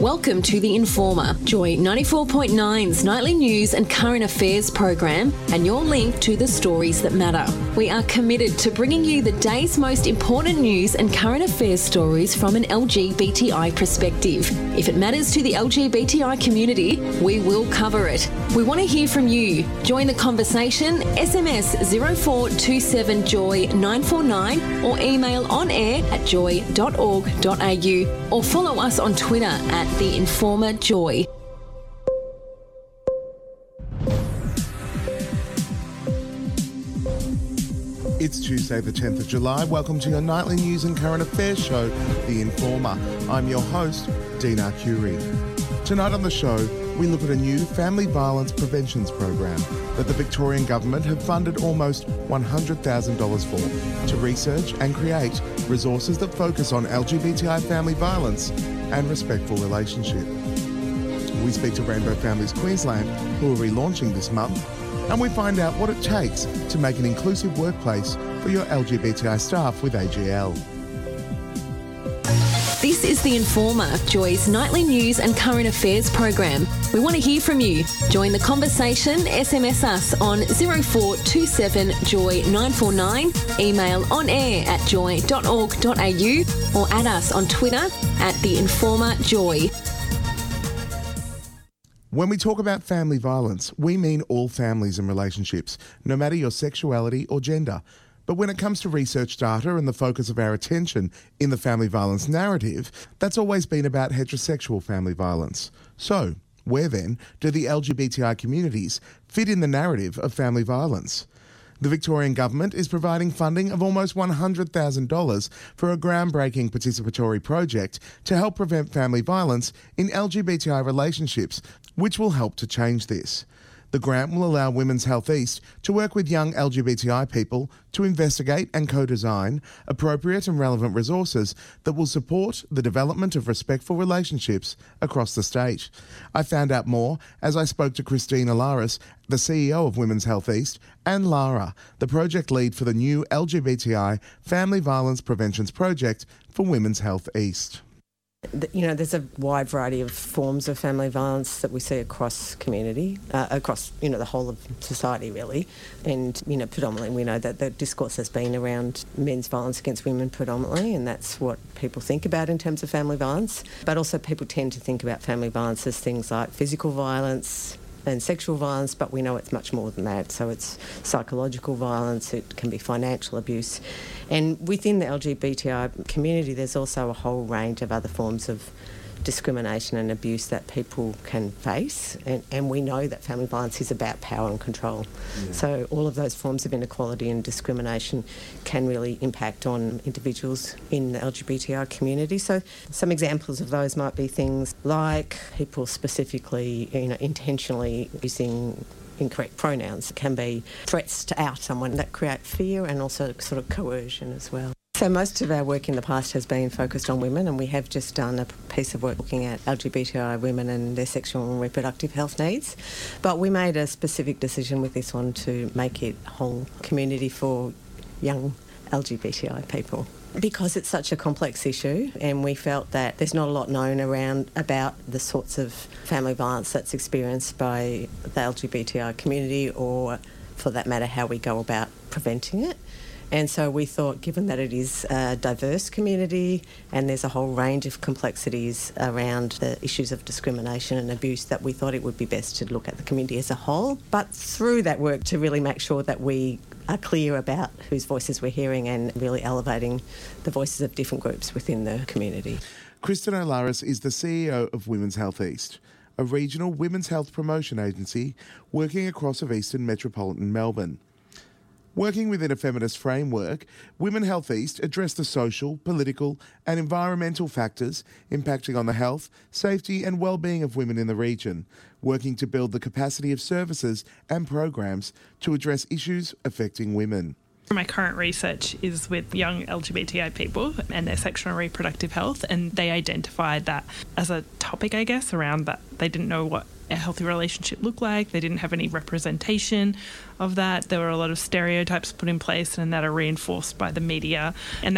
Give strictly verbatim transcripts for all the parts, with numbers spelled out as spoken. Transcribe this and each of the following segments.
Welcome to The Informer, Joy ninety-four point nine's nightly news and current affairs program, and your link to the stories that matter. We are committed to bringing you the day's most important news and current affairs stories from an L G B T I perspective. If it matters to the L G B T I community, we will cover it. We want to hear from you. Join the conversation, S M S zero four two seven joy nine four nine or email on air at joy dot org dot a u or follow us on Twitter at The Informer Joy. It's Tuesday the tenth of July. Welcome to your nightly news and current affairs show, The Informer. I'm your host, Dina Curie. Tonight on the show, we look at a new family violence preventions program that the Victorian Government have funded almost one hundred thousand dollars for to research and create resources that focus on L G B T I family violence and respectful relationship. We speak to Rainbow Families Queensland, who are relaunching this month, and we find out what it takes to make an inclusive workplace for your L G B T I staff with A G L. This is The Informer, Joy's nightly news and current affairs program. We want to hear from you. Join the conversation, S M S us on zero four two seven joy nine four nine, email on air at joy dot org dot a u or add us on Twitter at The Informer Joy. When we talk about family violence, we mean all families and relationships, no matter your sexuality or gender. But when it comes to research data and the focus of our attention in the family violence narrative, that's always been about heterosexual family violence. So, where then do the L G B T I communities fit in the narrative of family violence? The Victorian Government is providing funding of almost one hundred thousand dollars for a groundbreaking participatory project to help prevent family violence in L G B T I relationships, which will help to change this. The grant will allow Women's Health East to work with young L G B T I people to investigate and co-design appropriate and relevant resources that will support the development of respectful relationships across the state. I found out more as I spoke to Christina Laris, the C E O of Women's Health East, and Lara, the project lead for the new L G B T I Family Violence Preventions Project for Women's Health East. You know, there's a wide variety of forms of family violence that we see across community, uh, across, you know, the whole of society, really. And, you know, predominantly we know that the discourse has been around men's violence against women predominantly, and that's what people think about in terms of family violence. But also people tend to think about family violence as things like physical violence and sexual violence, but we know it's much more than that. So it's psychological violence, it can be financial abuse. And within the L G B T I community, there's also a whole range of other forms of discrimination and abuse that people can face. And, and we know that family violence is about power and control. Yeah. So all of those forms of inequality and discrimination can really impact on individuals in the L G B T I community. So some examples of those might be things like people specifically, you know, intentionally using incorrect pronouns. It can be threats to out someone that create fear and also sort of coercion as well. So most of our work in the past has been focused on women, and we have just done a piece of work looking at L G B T I women and their sexual and reproductive health needs. But we made a specific decision with this one to make it a whole community for young L G B T I people. Because it's such a complex issue, and we felt that there's not a lot known around about the sorts of family violence that's experienced by the L G B T I community, or for that matter how we go about preventing it. And so we thought, given that it is a diverse community and there's a whole range of complexities around the issues of discrimination and abuse, that we thought it would be best to look at the community as a whole, but through that work to really make sure that we are clear about whose voices we're hearing and really elevating the voices of different groups within the community. Christina Laris is the C E O of Women's Health East, a regional women's health promotion agency working across of eastern metropolitan Melbourne. Working within a feminist framework, Women Health East address the social, political and environmental factors impacting on the health, safety and well-being of women in the region, working to build the capacity of services and programs to address issues affecting women. My current research is with young L G B T I people and their sexual and reproductive health, and they identified that as a topic, I guess, around that they didn't know what a healthy relationship looked like. They didn't have any representation of that. There were a lot of stereotypes put in place and that are reinforced by the media, and that's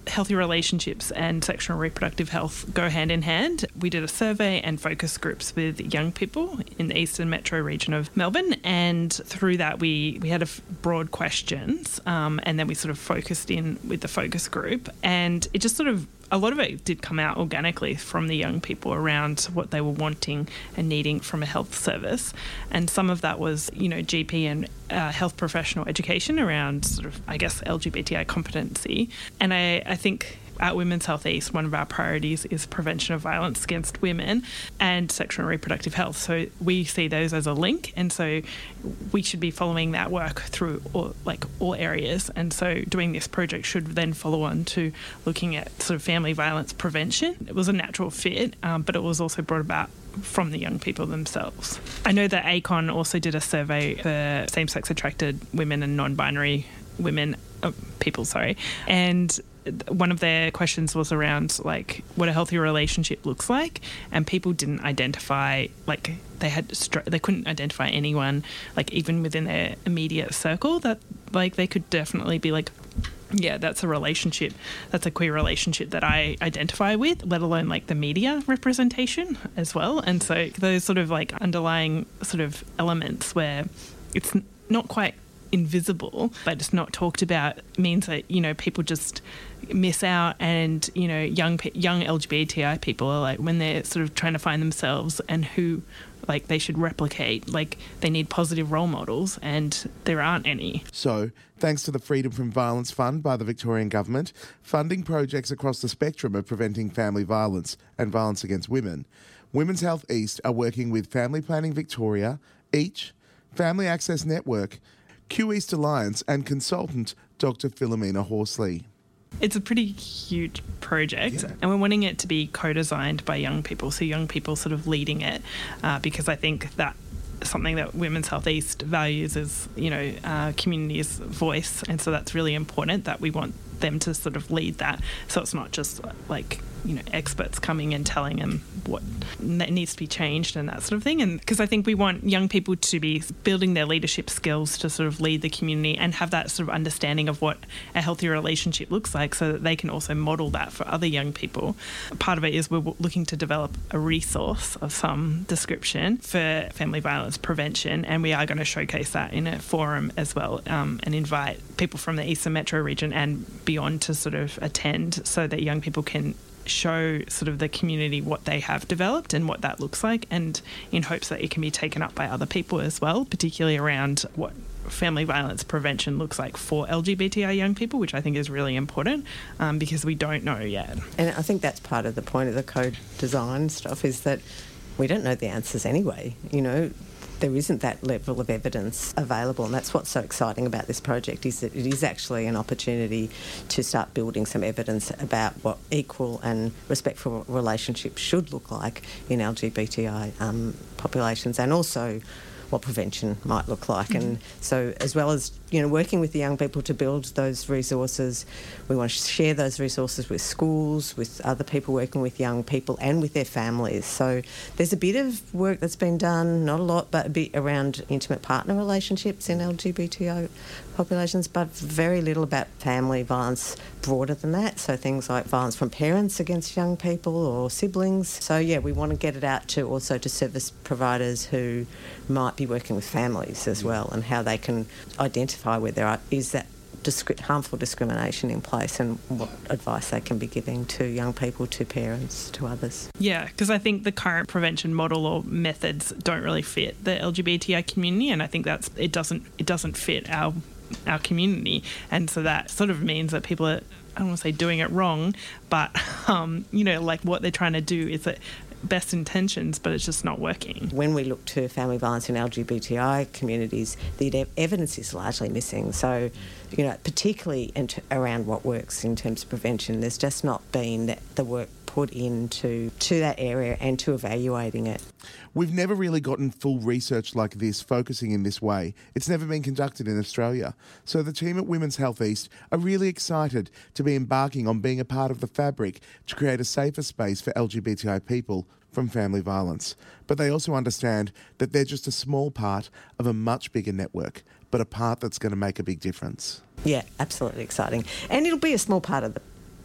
healthy relationships and sexual and reproductive health go hand in hand. We did a survey and focus groups with young people in the Eastern Metro region of Melbourne, and through that we, we had a f- broad questions um, and then we sort of focused in with the focus group, and it just sort of a lot of it did come out organically from the young people around what they were wanting and needing from a health service. And some of that was, you know, G P and uh, health professional education around sort of, I guess, L G B T I competency. And I, I think at Women's Health East, one of our priorities is prevention of violence against women and sexual and reproductive health. So we see those as a link, and so we should be following that work through all, like all areas. And so doing this project should then follow on to looking at sort of family violence prevention. It was a natural fit, um, but it was also brought about from the young people themselves. I know that A C O N also did a survey for same-sex attracted women and non-binary women, uh, people, sorry, and one of their questions was around like what a healthy relationship looks like, and people didn't identify, like they had they couldn't identify anyone, like even within their immediate circle, that like they could definitely be like, yeah, that's a relationship, that's a queer relationship that I identify with, let alone like the media representation as well. And so those sort of like underlying sort of elements where it's not quite invisible but it's not talked about means that, you know, people just miss out. And, you know, young young L G B T I people are like, when they're sort of trying to find themselves and who like they should replicate, like they need positive role models, and there aren't any. So, thanks to the Freedom from Violence Fund by the Victorian Government, funding projects across the spectrum of preventing family violence and violence against women, Women's Health East are working with Family Planning Victoria, EACH, Family Access Network, Q East Alliance and consultant Doctor Philomena Horsley. It's a pretty huge project, yeah. and we're wanting it to be co-designed by young people, so young people sort of leading it, uh, because I think that something that Women's Health East values is, you know, uh, community's voice, and so that's really important that we want them to sort of lead that, so it's not just like, you know, experts coming and telling them what that needs to be changed and that sort of thing. And because I think we want young people to be building their leadership skills to sort of lead the community and have that sort of understanding of what a healthy relationship looks like, so that they can also model that for other young people. Part of it is we're looking to develop a resource of some description for family violence prevention, and we are going to showcase that in a forum as well, um, and invite people from the Eastern Metro region and beyond to sort of attend, so that young people can show sort of the community what they have developed and what that looks like, and in hopes that it can be taken up by other people as well, particularly around what family violence prevention looks like for L G B T I young people, which I think is really important, um, because we don't know yet. And I think that's part of the point of the code design stuff, is that we don't know the answers anyway, you know. There isn't that level of evidence available, and that's what's so exciting about this project, is that it is actually an opportunity to start building some evidence about what equal and respectful relationships should look like in L G B T I um, populations, and also what prevention might look like. Mm-hmm. And so, as well as, you know, working with the young people to build those resources, we want to share those resources with schools, with other people working with young people and with their families. So there's a bit of work that's been done, not a lot, but a bit around intimate partner relationships in L G B T I populations, but very little about family violence broader than that. So things like violence from parents against young people or siblings. So yeah, we want to get it out to also to service providers who might be working with families as well, and how they can identify where there are, is that disc- harmful discrimination in place, and what advice they can be giving to young people, to parents, to others. Yeah, because I think the current prevention model or methods don't really fit the L G B T I community, and I think that's it doesn't it doesn't fit our our community, and so that sort of means that people are, I don't want to say doing it wrong, but um, you know, like what they're trying to do is that best intentions, but it's just not working. When we look to family violence in L G B T I communities, the evidence is largely missing. So, you know, particularly t- around what works in terms of prevention, there's just not been that, the work put into to that area and to evaluating it. We've never really gotten full research like this, focusing in this way. It's never been conducted in Australia. So the team at Women's Health East are really excited to be embarking on being a part of the fabric to create a safer space for L G B T I people from family violence. But they also understand that they're just a small part of a much bigger network, but a part that's going to make a big difference. Yeah, absolutely exciting. And it'll be a small part of the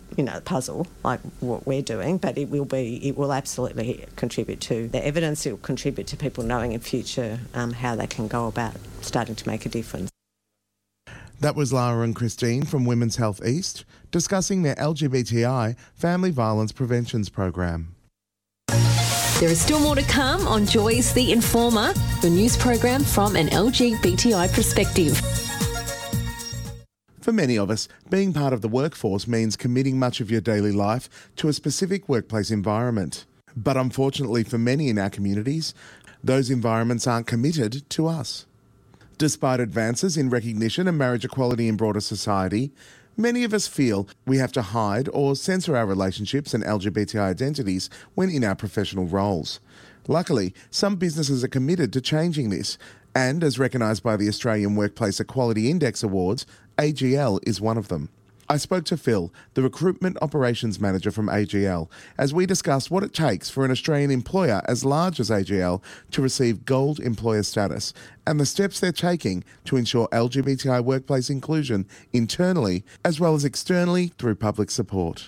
you know, puzzle like what we're doing, but it will be, it will absolutely contribute to the evidence. It will contribute to people knowing in future um, how they can go about starting to make a difference. That was Lara and Christine from Women's Health East discussing their L G B T I Family Violence Preventions program. There is still more to come on Joy's The Informer, the news program from an L G B T I perspective. For many of us, being part of the workforce means committing much of your daily life to a specific workplace environment. But unfortunately for many in our communities, those environments aren't committed to us. Despite advances in recognition and marriage equality in broader society, many of us feel we have to hide or censor our relationships and L G B T I identities when in our professional roles. Luckily, some businesses are committed to changing this, and as recognised by the Australian Workplace Equality Index Awards, A G L is one of them. I spoke to Phil, the Recruitment Operations Manager from A G L, as we discussed what it takes for an Australian employer as large as A G L to receive Gold Employer status and the steps they're taking to ensure L G B T I workplace inclusion internally as well as externally through public support.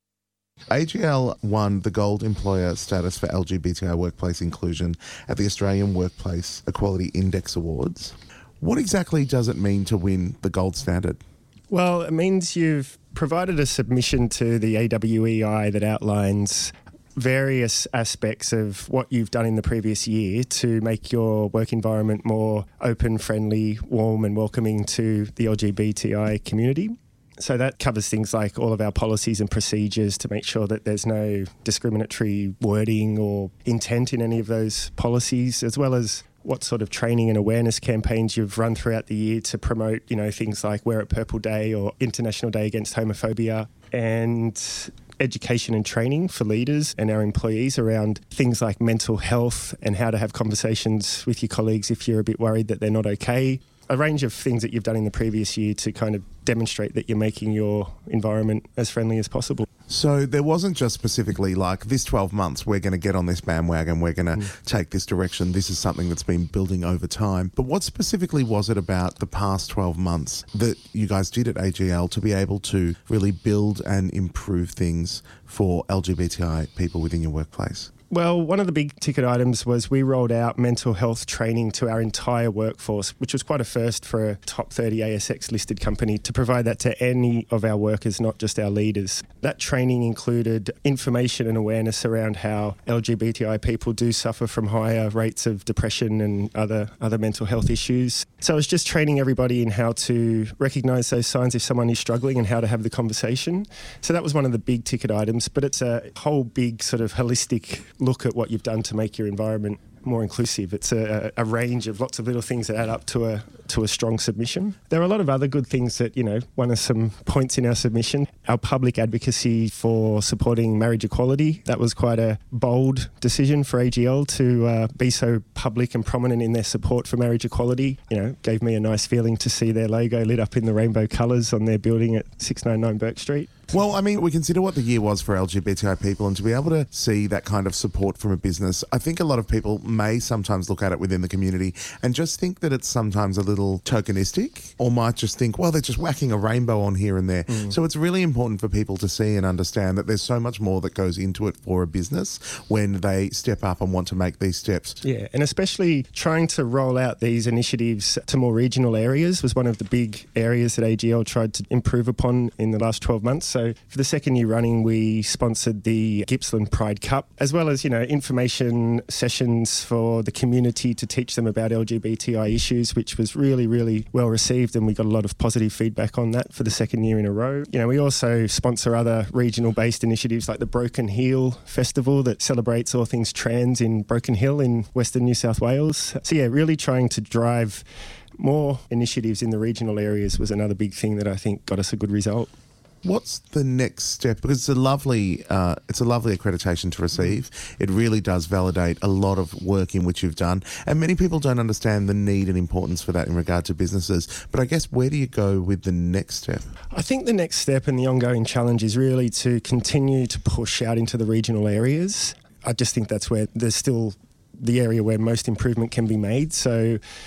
A G L won the Gold Employer status for L G B T I workplace inclusion at the Australian Workplace Equality Index Awards. What exactly does it mean to win the gold standard? Well, it means you've provided a submission to the A W E I that outlines various aspects of what you've done in the previous year to make your work environment more open, friendly, warm and welcoming to the L G B T I community. So that covers things like all of our policies and procedures to make sure that there's no discriminatory wording or intent in any of those policies, as well as what sort of training and awareness campaigns you've run throughout the year to promote, you know, things like Wear It Purple Day or International Day Against Homophobia, and education and training for leaders and our employees around things like mental health and how to have conversations with your colleagues if you're a bit worried that they're not okay. A range of things that you've done in the previous year to kind of demonstrate that you're making your environment as friendly as possible. So there wasn't just specifically like this twelve months, we're going to get on this bandwagon, we're going to mm. take this direction. This is something that's been building over time. But what specifically was it about the past twelve months that you guys did at A G L to be able to really build and improve things for L G B T I people within your workplace? Well, one of the big ticket items was we rolled out mental health training to our entire workforce, which was quite a first for a top thirty A S X listed company to provide that to any of our workers, not just our leaders. That training included information and awareness around how L G B T I people do suffer from higher rates of depression and other, other mental health issues. So it was just training everybody in how to recognise those signs if someone is struggling and how to have the conversation. So that was one of the big ticket items, but it's a whole big sort of holistic look at what you've done to make your environment more inclusive. It's a, a range of lots of little things that add up to a to a strong submission. There are a lot of other good things that, you know, one of some points in our submission, our public advocacy for supporting marriage equality. That was quite a bold decision for A G L to uh, be so public and prominent in their support for marriage equality. You know, gave me a nice feeling to see their logo lit up in the rainbow colours on their building at six ninety-nine Burke Street. Well, I mean, we consider what the year was for L G B T I people, and to be able to see that kind of support from a business, I think a lot of people may sometimes look at it within the community and just think that it's sometimes a little tokenistic, or might just think, well, they're just whacking a rainbow on here and there. Mm. So it's really important for people to see and understand that there's so much more that goes into it for a business when they step up and want to make these steps. Yeah, and especially trying to roll out these initiatives to more regional areas was one of the big areas that A G L tried to improve upon in the last twelve months. So for the second year running, we sponsored the Gippsland Pride Cup, as well as, you know, information sessions for the community to teach them about L G B T I issues, which was really, really well received, and we got a lot of positive feedback on that for the second year in a row. You know, we also sponsor other regional-based initiatives like the Broken Heel Festival that celebrates all things trans in Broken Hill in Western New South Wales. So yeah, really trying to drive more initiatives in the regional areas was another big thing that I think got us a good result. What's the next step? Because it's a lovely, uh, it's a lovely accreditation to receive. It really does validate a lot of work in which you've done, and many people don't understand the need and importance for that in regard to businesses. But I guess, where do you go with the next step? I think the next step and the ongoing challenge is really to continue to push out into the regional areas. I just think that's where there's still the area where most improvement can be made. So,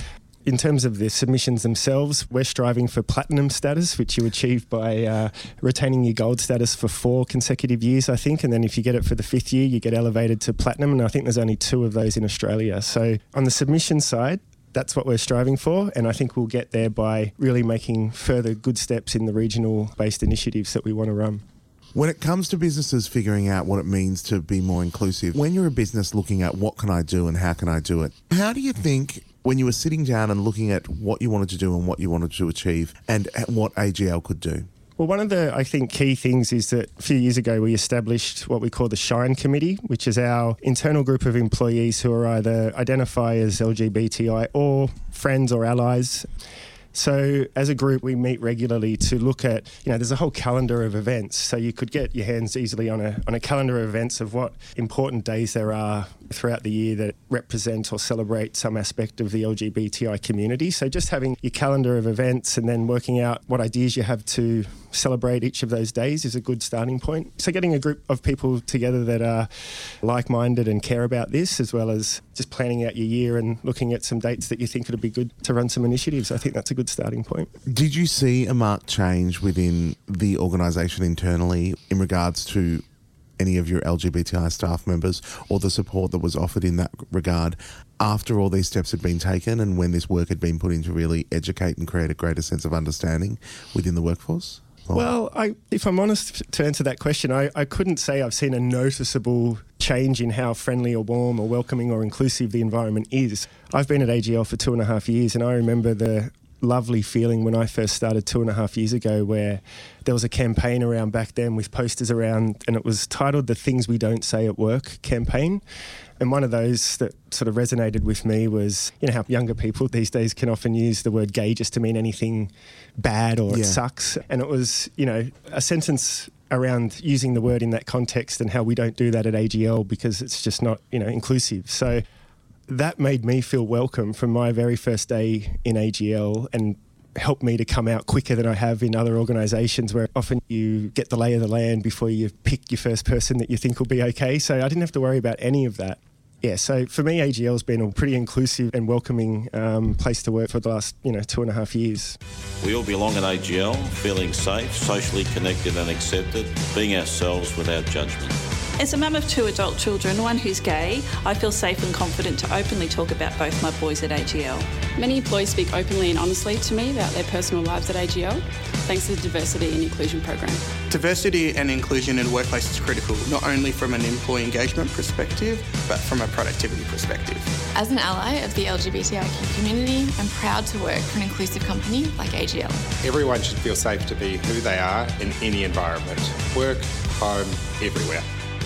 In terms of the submissions themselves, we're striving for platinum status, which you achieve by uh, retaining your gold status for four consecutive years, I think. And then if you get it for the fifth year, you get elevated to platinum. And I think there's only two of those in Australia. So on the submission side, that's what we're striving for. And I think we'll get there by really making further good steps in the regional-based initiatives that we want to run. When it comes to businesses figuring out what it means to be more inclusive, when you're a business looking at what can I do and how can I do it, how do you think when you were sitting down and looking at what you wanted to do and what you wanted to achieve and what A G L could do? Well, one of the, I think, key things is that a few years ago we established what we call the SHINE Committee, which is our internal group of employees who are either identify as L G B T I or friends or allies. So as a group, we meet regularly to look at, you know, there's a whole calendar of events. So you could get your hands easily on a on a calendar of events of what important days there are throughout the year that represent or celebrate some aspect of the L G B T I community. So just having your calendar of events and then working out what ideas you have to celebrate each of those days is a good starting point. So getting a group of people together that are like-minded and care about this, as well as just planning out your year and looking at some dates that you think would be good to run some initiatives. I think that's a good starting point. Did you see a marked change within the organisation internally in regards to any of your L G B T I staff members or the support that was offered in that regard after all these steps had been taken and when this work had been put in to really educate and create a greater sense of understanding within the workforce? Or? Well, I, if I'm honest, to answer that question, I, I couldn't say I've seen a noticeable change in how friendly or warm or welcoming or inclusive the environment is. I've been at A G L for two and a half years and I remember the lovely feeling when I first started two and a half years ago where there was a campaign around back then with posters around and it was titled the Things We Don't Say at Work campaign. And one of those that sort of resonated with me was, you know, how younger people these days can often use the word gay just to mean anything bad or yeah. it sucks. And it was, you know, a sentence around using the word in that context and how we don't do that at A G L because it's just not, you know, inclusive. So that made me feel welcome from my very first day in A G L and helped me to come out quicker than I have in other organisations where often you get the lay of the land before you pick your first person that you think will be okay. So I didn't have to worry about any of that. Yeah, so for me, A G L's been a pretty inclusive and welcoming um, place to work for the last, you know, two and a half years. We all belong at A G L, feeling safe, socially connected and accepted, being ourselves without judgment. As a mum of two adult children, one who's gay, I feel safe and confident to openly talk about both my boys at A G L. Many employees speak openly and honestly to me about their personal lives at A G L, thanks to the Diversity and Inclusion program. Diversity and inclusion in the workplace is critical, not only from an employee engagement perspective, but from a productivity perspective. As an ally of the L G B T I Q community, I'm proud to work for an inclusive company like A G L. Everyone should feel safe to be who they are in any environment, work, home, everywhere.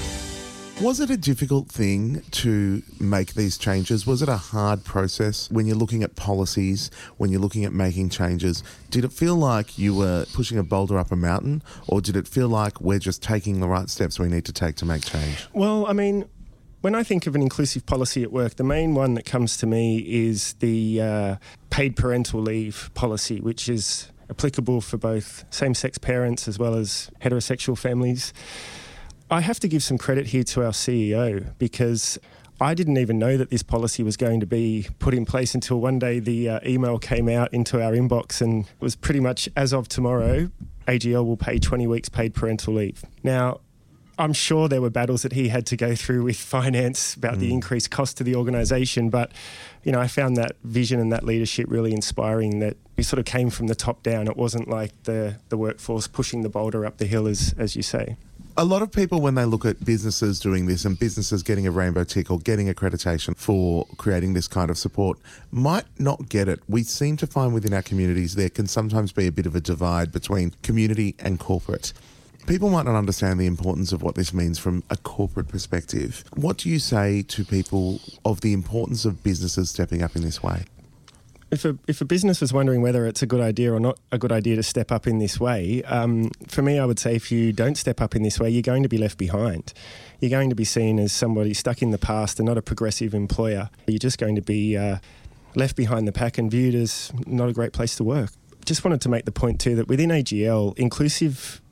Was it a difficult thing to make these changes? Was it a hard process when you're looking at policies, when you're looking at making changes? Did it feel like you were pushing a boulder up a mountain, or did it feel like we're just taking the right steps we need to take to make change? Well, I mean, when I think of an inclusive policy at work, the main one that comes to me is the uh, paid parental leave policy, which is applicable for both same-sex parents as well as heterosexual families. I have to give some credit here to our C E O because I didn't even know that this policy was going to be put in place until one day the uh, email came out into our inbox and it was pretty much as of tomorrow, A G L will pay twenty weeks paid parental leave. Now, I'm sure there were battles that he had to go through with finance about mm. the increased cost to the organisation, but you know, I found that vision and that leadership really inspiring, that it sort of came from the top down. It wasn't like the, the workforce pushing the boulder up the hill, as as you say. A lot of people, when they look at businesses doing this and businesses getting a rainbow tick or getting accreditation for creating this kind of support, might not get it. We seem to find within our communities there can sometimes be a bit of a divide between community and corporate. People might not understand the importance of what this means from a corporate perspective. What do you say to people of the importance of businesses stepping up in this way? If a, if a business is wondering whether it's a good idea or not a good idea to step up in this way, um, for me, I would say if you don't step up in this way, you're going to be left behind. You're going to be seen as somebody stuck in the past and not a progressive employer. You're just going to be uh, left behind the pack and viewed as not a great place to work. Just wanted to make the point too that within A G L, inclusive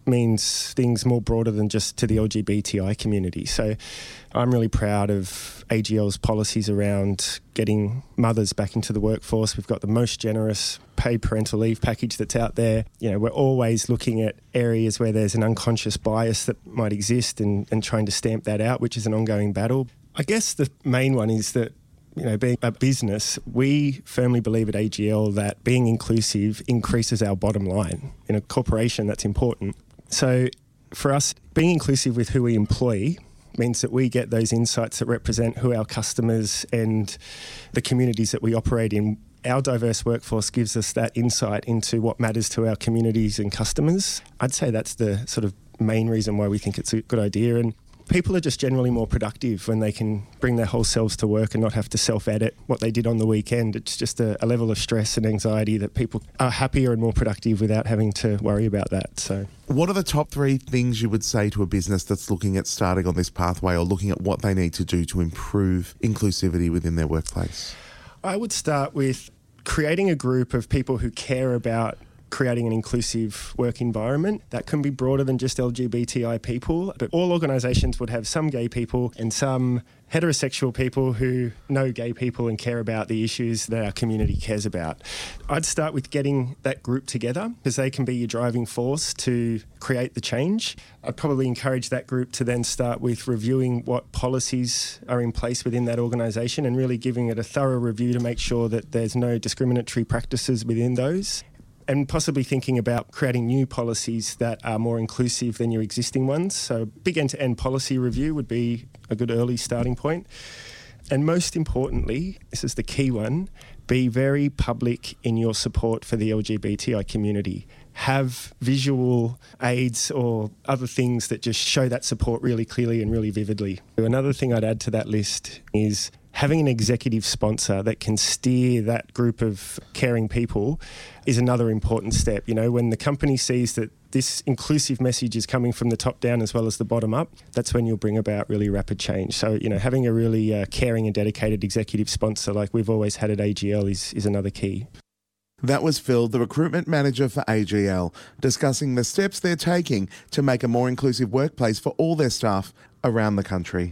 means things more broader than just to the L G B T I community. So I'm really proud of A G L's policies around getting mothers back into the workforce. We've got the most generous paid parental leave package that's out there. You know, we're always looking at areas where there's an unconscious bias that might exist and, and trying to stamp that out, which is an ongoing battle. I guess the main one is that, you know, being a business, we firmly believe at A G L that being inclusive increases our bottom line. In a corporation, that's important. So for us, being inclusive with who we employ means that we get those insights that represent who our customers and the communities that we operate in. Our diverse workforce gives us that insight into what matters to our communities and customers. I'd say that's the sort of main reason why we think it's a good idea. And people are just generally more productive when they can bring their whole selves to work and not have to self-edit what they did on the weekend. It's just a, a level of stress and anxiety that people are happier and more productive without having to worry about that. So, what are the top three things you would say to a business that's looking at starting on this pathway or looking at what they need to do to improve inclusivity within their workplace? I would start with creating a group of people who care about creating an inclusive work environment. That can be broader than just L G B T I people, but all organisations would have some gay people and some heterosexual people who know gay people and care about the issues that our community cares about. I'd start with getting that group together because they can be your driving force to create the change. I'd probably encourage that group to then start with reviewing what policies are in place within that organisation and really giving it a thorough review to make sure that there's no discriminatory practices within those. And possibly thinking about creating new policies that are more inclusive than your existing ones. So big end-to-end policy review would be a good early starting point. And most importantly, this is the key one, be very public in your support for the L G B T I community. Have visual aids or other things that just show that support really clearly and really vividly. Another thing I'd add to that list is having an executive sponsor that can steer that group of caring people is another important step. You know, when the company sees that this inclusive message is coming from the top down as well as the bottom up, that's when you'll bring about really rapid change. So, you know, having a really uh, caring and dedicated executive sponsor like we've always had at A G L is, is another key. That was Phil, the recruitment manager for A G L, discussing the steps they're taking to make a more inclusive workplace for all their staff around the country.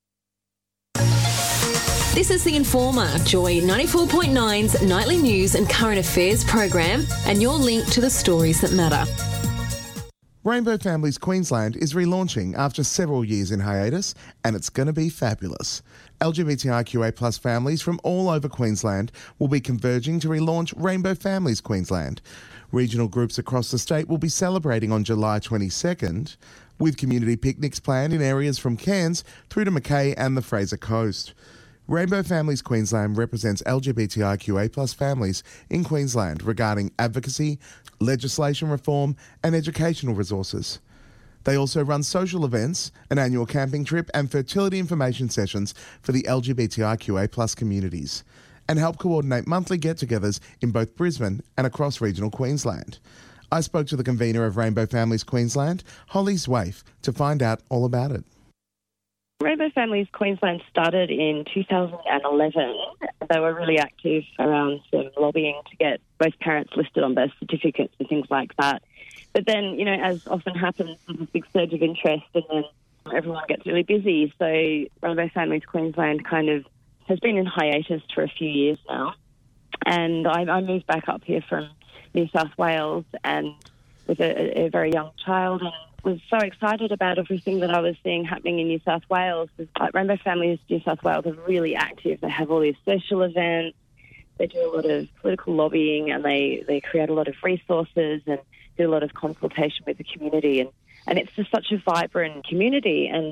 This is The Informer, Joy ninety-four point nine's nightly news and current affairs program, and your link to the stories that matter. Rainbow Families Queensland is relaunching after several years in hiatus, and it's going to be fabulous. L G B T I Q A plus families from all over Queensland will be converging to relaunch Rainbow Families Queensland. Regional groups across the state will be celebrating on July twenty-second, with community picnics planned in areas from Cairns through to Mackay and the Fraser Coast. Rainbow Families Queensland represents L G B T I Q A plus families in Queensland regarding advocacy, legislation reform and educational resources. They also run social events, an annual camping trip and fertility information sessions for the L G B T I Q A plus communities, and help coordinate monthly get-togethers in both Brisbane and across regional Queensland. I spoke to the convener of Rainbow Families Queensland, Holly Zwaif, to find out all about it. Rainbow Families Queensland started in two thousand eleven. They were really active around some lobbying to get both parents listed on birth certificates and things like that. But then, you know, as often happens, there's a big surge of interest and then everyone gets really busy. So Rainbow Families Queensland kind of has been in hiatus for a few years now. And I, I moved back up here from New South Wales and with a, a very young child and was so excited about everything that I was seeing happening in New South Wales. Like Rainbow Families New South Wales are really active. They have all these social events. They do a lot of political lobbying and they, they create a lot of resources and do a lot of consultation with the community. And, and it's just such a vibrant community. And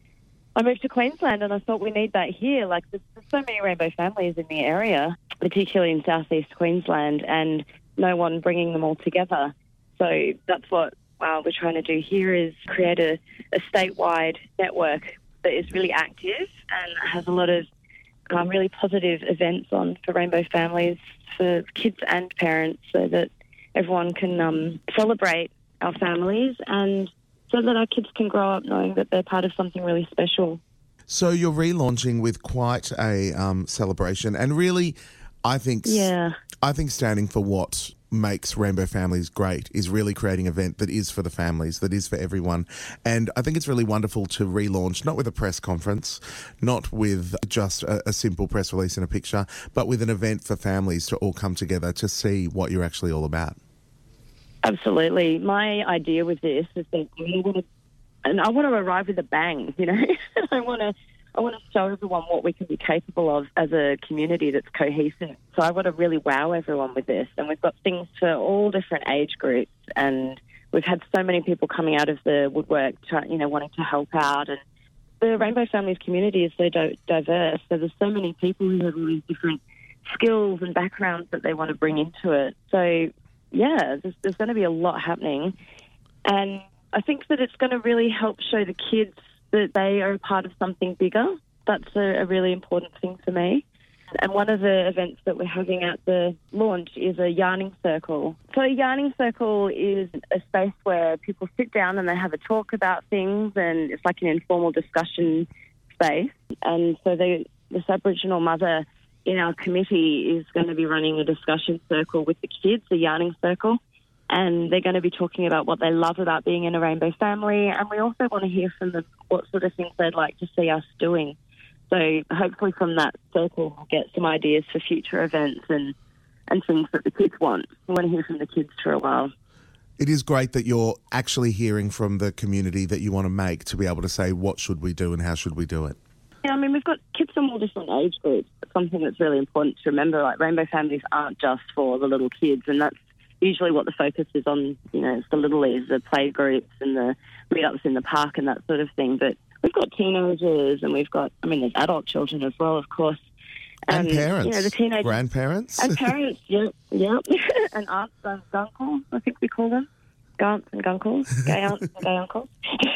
I moved to Queensland and I thought we need that here. Like there's, there's so many Rainbow Families in the area, particularly in southeast Queensland, and no one bringing them all together. So that's what uh, we're trying to do here is create a, a statewide network that is really active and has a lot of um, really positive events on for Rainbow Families, for kids and parents, so that everyone can um, celebrate our families and so that our kids can grow up knowing that they're part of something really special. So you're relaunching with quite a um, celebration and really, I think, yeah. I think standing for what makes Rainbow Families great is really creating an event that is for the families, that is for everyone. And I think it's really wonderful to relaunch, not with a press conference, not with just a, a simple press release and a picture, but with an event for families to all come together to see what you're actually all about. Absolutely. My idea with this is that I want to, and I want to arrive with a bang, you know. I want to I want to show everyone what we can be capable of as a community that's cohesive. So I want to really wow everyone with this. And we've got things for all different age groups. And we've had so many people coming out of the woodwork, to, you know, wanting to help out. And the Rainbow Families community is so do- diverse. So there's so many people who have all these different skills and backgrounds that they want to bring into it. So, yeah, there's, there's going to be a lot happening. And I think that it's going to really help show the kids that they are a part of something bigger. That's a, a really important thing for me. And one of the events that we're having at the launch is a yarning circle. So a yarning circle is a space where people sit down and they have a talk about things, and it's like an informal discussion space. And so the, this Aboriginal mother in our committee is going to be running a discussion circle with the kids, a yarning circle. And they're going to be talking about what they love about being in a Rainbow family. And we also want to hear from them what sort of things they'd like to see us doing. So hopefully from that circle we'll get some ideas for future events and, and things that the kids want. We want to hear from the kids for a while. It is great that you're actually hearing from the community that you want to make to be able to say what should we do and how should we do it. Yeah, I mean, we've got kids from all different age groups. It's something that's really important to remember. Like, Rainbow families aren't just for the little kids, and that's usually what the focus is on. You know, it's the littlies, the play groups and the meetups in the park and that sort of thing. But we've got teenagers and we've got, I mean, there's adult children as well, of course. And, and parents. You know, the teenagers. Grandparents. And parents, yeah, yeah. And aunts and guncles, I think we call them. Gaunts and guncles, gay aunts and gay uncles.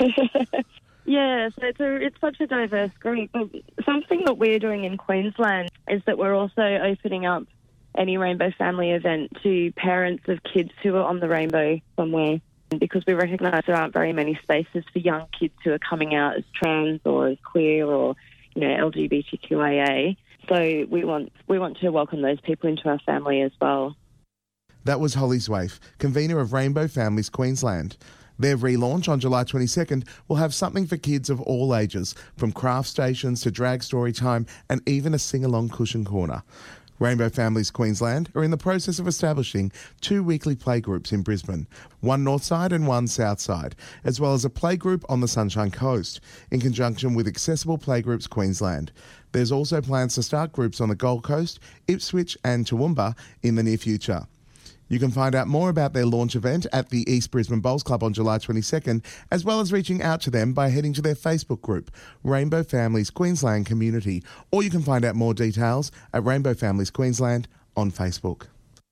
Yeah, so it's, a, it's such a diverse group. But something that we're doing in Queensland is that we're also opening up any Rainbow family event to parents of kids who are on the rainbow somewhere, because we recognise there aren't very many spaces for young kids who are coming out as trans or as queer or, you know, L G B T Q I A. So we want we want to welcome those people into our family as well. That was Holly Zwaif, convener of Rainbow Families Queensland. Their relaunch on July twenty-second will have something for kids of all ages, from craft stations to drag story time and even a sing-along cushion corner. Rainbow Families Queensland are in the process of establishing two weekly playgroups in Brisbane, one north side and one south side, as well as a playgroup on the Sunshine Coast, in conjunction with Accessible Playgroups Queensland. There's also plans to start groups on the Gold Coast, Ipswich and Toowoomba in the near future. You can find out more about their launch event at the East Brisbane Bowls Club on July twenty-second, as well as reaching out to them by heading to their Facebook group, Rainbow Families Queensland Community, or you can find out more details at Rainbow Families Queensland on Facebook.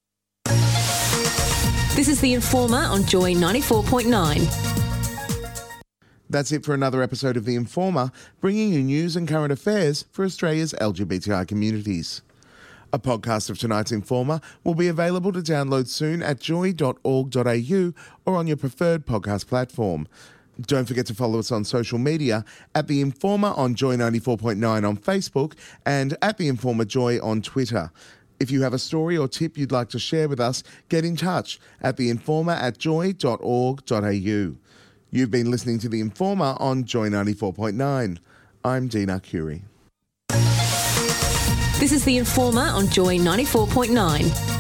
This is The Informer on Joy ninety-four point nine. That's it for another episode of The Informer, bringing you news and current affairs for Australia's L G B T I communities. A podcast of tonight's Informer will be available to download soon at joy dot org dot a u or on your preferred podcast platform. Don't forget to follow us on social media at The Informer on Joy ninety-four point nine on Facebook and at The Informer Joy on Twitter. If you have a story or tip you'd like to share with us, get in touch at the informer at joy dot org dot a u. You've been listening to The Informer on Joy ninety-four point nine. I'm Dean Arcuri. This is The Informer on Joy ninety-four point nine.